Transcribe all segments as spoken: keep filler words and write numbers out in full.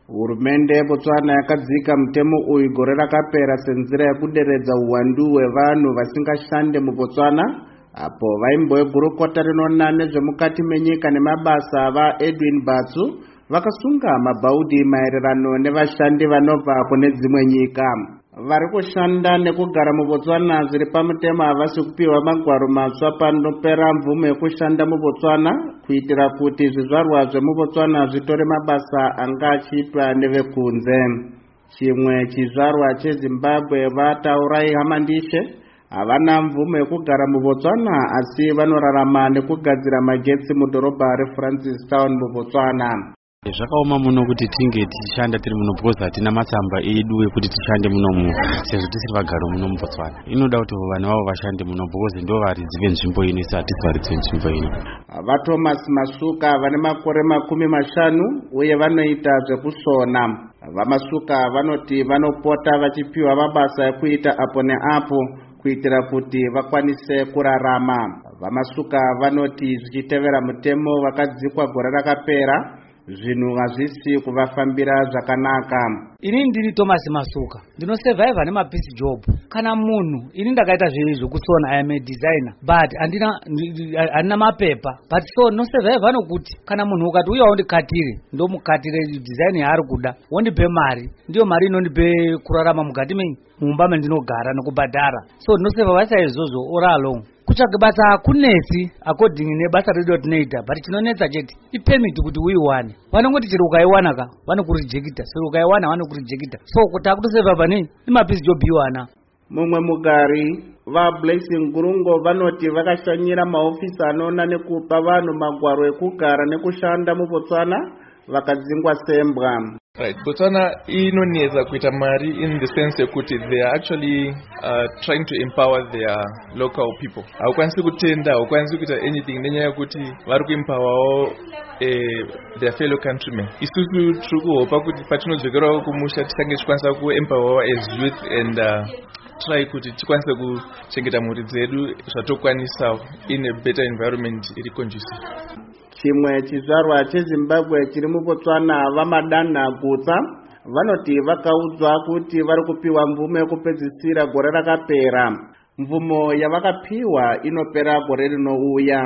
Hurumende yeBotswana yakadzika mutemo uyu gore rakapera senzira yekuderedza uwandu hwevanhu vasingashande muBotswana, apo vaimbogurukota rinona nezvemukati menyika nemabasa vaEdwin Batsu vakasunga mabhaudhi maererano nevashandi vanobva kune dzimwe nyika. Vari kushanda nekugara muBotswana zviri pamutemo havasi kupiwa magwaro matsva panopera mvumo yekushanda muBotswana, kuitira kuti zvizvarwa zvemuBotswana zvitore mabasa anga achiitwa nevekunze. Chimwe chizvarwa cheZimbabwe vaTaurai Hamandishe havana mvumo yekugara muBotswana asi vanorarama nekugadzira magetsi mudhorobha reFrancistown muBotswana. Zvakaoma muno kuti tinge tichishanda tiri muno because hatina matsamba edu ekuti tishande muno sezvo tisiri vagaro muno muBotswana. Inoda kuti vanhu vavo vashande muno because ndo varidzi venzvimbo ino isi hatisi varidzi venzvimbo ino. VaThomas Masuka vane makore makumi mashanu uye vanoita zvekusona. VaMasuka vanoti vanopota vachipiwa mabasa ekuita apo neapo kuitira kuti vakwanise kurarama. VaMasuka vanoti zvichitevera mutemo vakadzikwa gore rakapera zvinhu hazvisi kuvafambira zvakanaka. Ini ndiri Thomas Masuka, ndinosurvive nemapeace job. Kana munhu ini ndakaita zvekusona, I am a designer but andina andina mapepa, but so ndinosurvive nokuti kana munhu ukati uya undikatire ndomukatire design yaari kuda wondipe mari, ndiyo mari inondipe kurarama mukati mumba mendinogara nekubhadhara. So ndinosurvive saizvozvo all along. Kutsvaga basa kunesi according nebasa redu ratinoita, but chinonetsa chete ipermit kuti uiwane. Vanongoti chero ukaiwana ka vanokurijekita, chero ukaiwana vanokurijekita. So kuti akutosurvive pane imapeace job iwana. Mumwe mugari vaBlessing Gurungo vanoti vakashanyira maofisi anoona nekupa vanhu magwaro ekugara nekushanda muBotswana vakadzingwa sembwa. Right, Botswana inonetsa kuita mari in the sense yekuti they are actually uh, trying to empower their local people. Haukwanisi kutenda, haukwanisi kuita anything nenyaya yekuti vari kuempower eh, their fellow countrymen. Isusu tiri kuhopa kuti patinodzokera kumusha tichange tichikwanisa kuempower as youth and uh, try kuti tikwanise kuchengeta mhuri dzedu zvatokwanisawo in a better environment iri conducive. Chimwe chizvarwa cheZimbabwe chiri muBotswana vaMadanha Gutsa vanoti vakaudzwa kuti vari kupiwa mvumo yekupedzisira gore rakapera. Mvumo yavakapiwa inopera gore rinouya.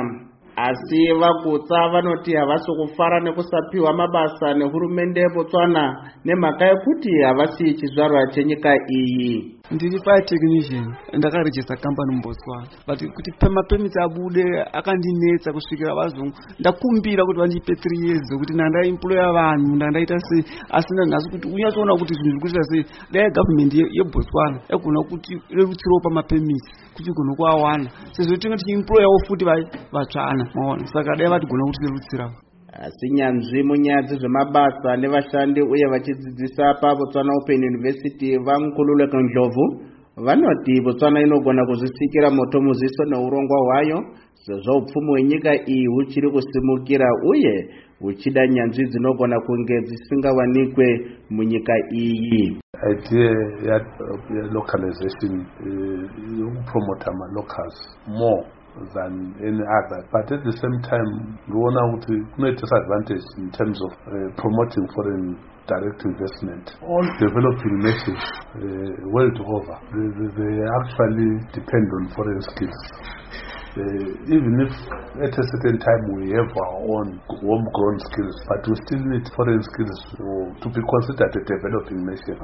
Asi vaGutsa vanoti havasi kufara nekusapiwa mabasa nehurumende yeBotswana nemhaka yekuti havasi chizvarwa chenyika iyi. Ndiri patechnician ndakarejista company muBotswana, but kuti pemapemiti abude akandinetsa kusvikira vazungu ndakumbira kuti vandipe three years kuti ndandaemploya vanhu ndandaita sei, asina nhasi kuti unyatsoona kuti zvinhu zvikuita sei. Dai government yeBotswana yagona kuti rerutsirewo pamapemiti kuti igone kuawana sezvo tinenge tichiemployawo futi vatsvana maona, saka dai vatigona kuti rerutsirawo. Asi nyanzvi munyaya dzezvemabasa nevashandi uye vachidzidzisa paBotswana Open University vaNkululeko Ndlovu vanoti Botswana inogona kuzvisikira moto muziso neurongwa hwayo sezvo upfumi hwenyika iyi huchiri kusimukira uye huchida nyanzvi dzinogona kunge dzisingawanikwe munyika iyi. Idea ya localization yokupromota ma-locals more than any other, but at the same time we want to create disadvantage in terms of uh, promoting foreign direct investment. All developing nations uh, world over, they, they, they actually depend on foreign skills. Uh, even if at a certain time we have our own homegrown skills, but we still need foreign skills to, to be considered a developing nation.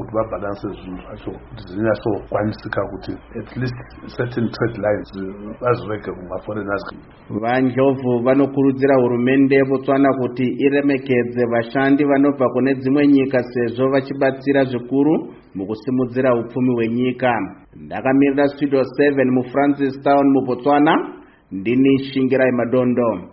At least certain trade lines as regular foreigners. VaNdlovu vanokurudzira hurumende yeBotswana kuti iremekedze vashandi vanobva kune dzimwe nyika sezvo vachibatsira zvikuru mukusimudzira upfumi hwenyika. Ndakamirira Studio seven muFrancistown muBotswana, ndini Shingirai Madondo.